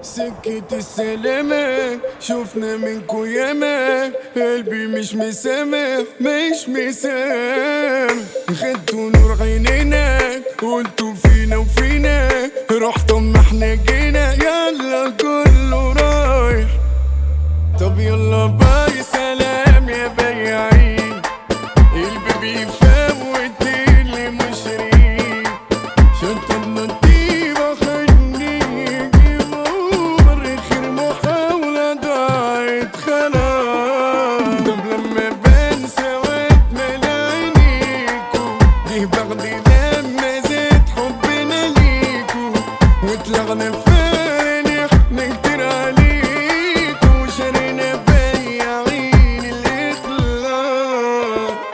سكة السلامة شوفنا منكو ياما، قلبي مش مسامح مش مسامح. خدتوا نور عينينا قلتوا فينا وفينا، رحتوا ما احنا جينا يلا كله رايح. طب يلا باي سلام يا بياعين، البيبي يفوت اللي مشرين. شطبنا الطيبة خليه يجيبوا خير محاولة ضاعت خلاص. طب لما بنسى واتملى عينيكو، جه باخدي لما زاد حبنا ليكو، واتلغنا فاني احنا كتير عليكو، وشرينا بياعين الإخلاص.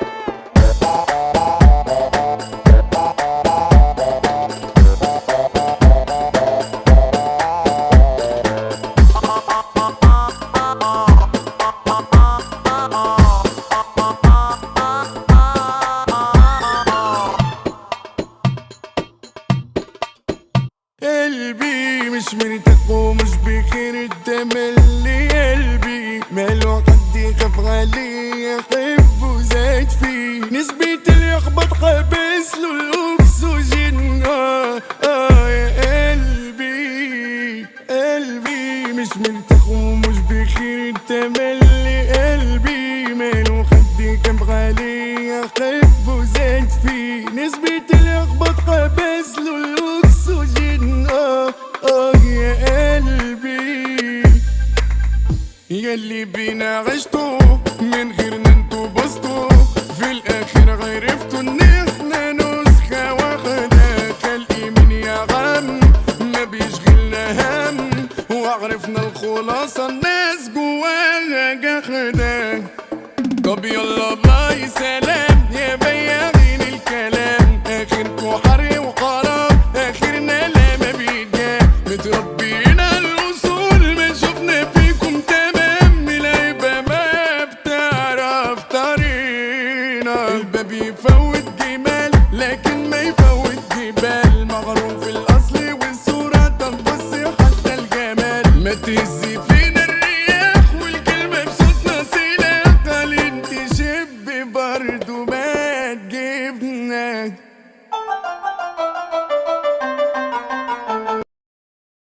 قلبي مش مرتاح ومش بخير، التملي قلبي ماله حد يخاف عليه يحبه زاد فيه، نسبة اليخبط حابس له الأكسجين. يا قلبي مش مرتاح ومش بخير، التملي قلبي ماله حد يخاف عليه يحبه زاد فيه، نسبة اليخبط حابس له الأكسجين. يا قلبي ياللي بينا عشتوا من غيرنا انتوا بسطوا، في الاخر عرفتوا ان احنا نسخة واحدة. خلقي من يا عم ما بيشغلنا هم، وعرفنا الخلاصة الناس جواها جحدة. طب يلا باي سلام يا بياعين الكلام، اخركوا حري وحرام اخرنا لما بيجام. متربينا الاصول ما شفنا فيكم تمام، العيبة ما بتعرف طريقنا، الباب يفوت